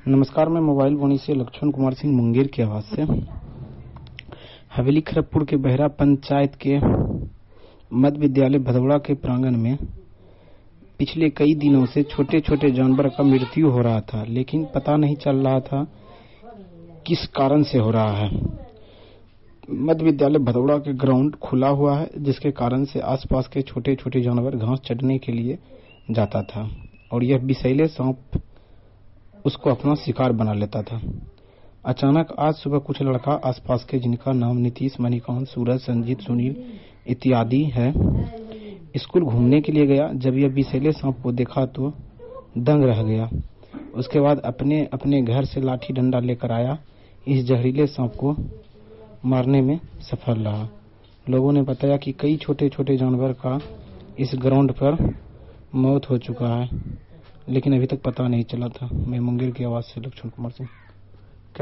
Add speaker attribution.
Speaker 1: नमस्कार, मैं मोबाइल वाणी से लक्ष्मण कुमार सिंह मुंगेर की आवाज से। हवेली खड़गपुर के बहरा पंचायत के मध्य विद्यालय भदौड़ा के प्रांगण में पिछले कई दिनों से छोटे छोटे जानवर का मृत्यु हो रहा था, लेकिन पता नहीं चल रहा था किस कारण से हो रहा है। मध्य विद्यालय भदौड़ा के ग्राउंड खुला हुआ है, जिसके कारण से आसपास के छोटे छोटे जानवर घास चटने के लिए जाता था और यह विषैले सांप उसको अपना शिकार बना लेता था। अचानक आज सुबह कुछ लड़का आसपास के, जिनका नाम नीतीश, मणिकांत, सूरज, संजीत, सुनील इत्यादि है, स्कूल घूमने के लिए गया। जब यह विषैले सांप को देखा तो दंग रह गया। उसके बाद अपने अपने घर से लाठी डंडा लेकर आया। इस जहरीले सांप को मारने में सफल रहा। लोगों ने बताया कि कई छोटे छोटे जानवर का इस ग्राउंड पर मौत हो चुका है, लेकिन अभी तक पता नहीं चला था। मैं मुंगेर की आवाज से लक्ष्मण कुमार सिंह।